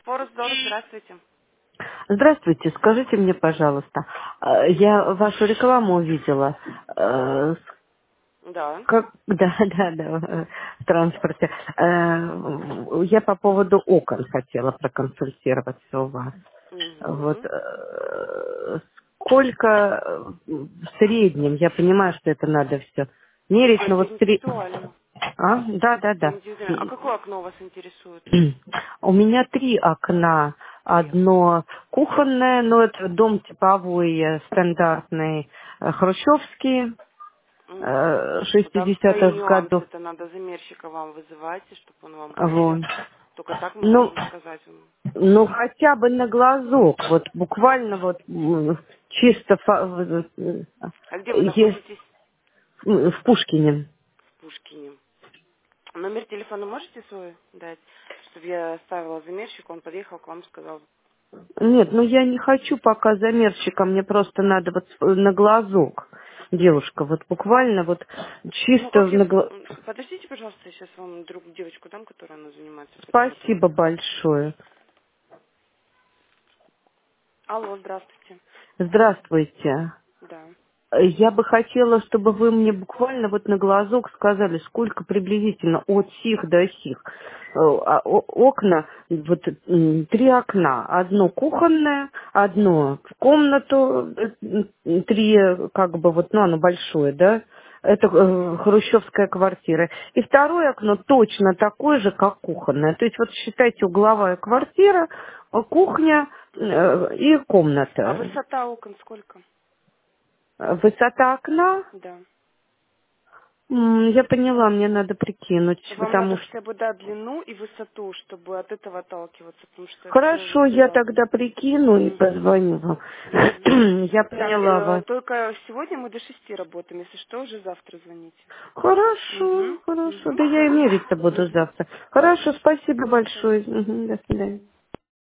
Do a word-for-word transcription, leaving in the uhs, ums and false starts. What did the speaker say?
Форекс-дор, здравствуйте. Здравствуйте, скажите мне, пожалуйста, э, я вашу рекламу увидела, э, с- Да. как, да, да, да, э, в транспорте. Э, Я по поводу окон хотела проконсультироваться у вас. Вот, Угу. э, сколько э, в среднем, я понимаю, что это надо все мерить, но Это вот три... индивидуально. А, да, да, Это да. индивидуально. А какое окно вас интересует? У меня три окна. Одно кухонное, но это дом типовой, э, стандартный, э, хрущевский, М. э, Там свои шестидесятых нюансы. годов. Это надо замерщика вам вызывать, чтобы он вам Вот. померил. Только так мы Ну, можем сказать вам. ну, хотя бы на глазок, вот буквально вот м, чисто фа- в э, А где вы е- находитесь? в Пушкине. В Пушкине. Номер телефона можете свой дать? Чтобы я оставила замерщик, он подъехал к вам, сказал. Нет, ну я не хочу пока замерщика, мне просто надо вот с- на глазок. Девушка, вот буквально вот Ну, чисто как я... на глазок. м, Подождите, пожалуйста, я сейчас вам друг девочку дам, которая она занимается по телефону. Спасибо большое. Алло, здравствуйте. Здравствуйте. Да. Я бы хотела, чтобы вы мне буквально вот на глазок сказали, сколько приблизительно от сих до сих. Э, а, о- Окна, вот м, три окна. Одно кухонное, одно в комнату, э, м, три как бы вот, ну оно большое, да? Это э, Угу. хрущевская квартира. И второе окно точно такое же, как кухонное. То есть вот считайте угловая квартира, э, кухня Угу. э, и А комната. высота окон сколько? Э, Высота окна, Да. м, я поняла, мне надо прикинуть, Вам надо потому что... хотя бы дать длину и высоту, чтобы от этого отталкиваться, потому что все Хорошо, я индивидуально. тогда прикину и Угу. позвоню вам. Угу. Я Так, поняла э, вас. только сегодня мы до шести работаем, если что, уже завтра звоните. Хорошо, Угу. хорошо, Угу. да я и мерить-то буду Угу. завтра. Хорошо, спасибо До свидания. большое. Мгм, до свидания.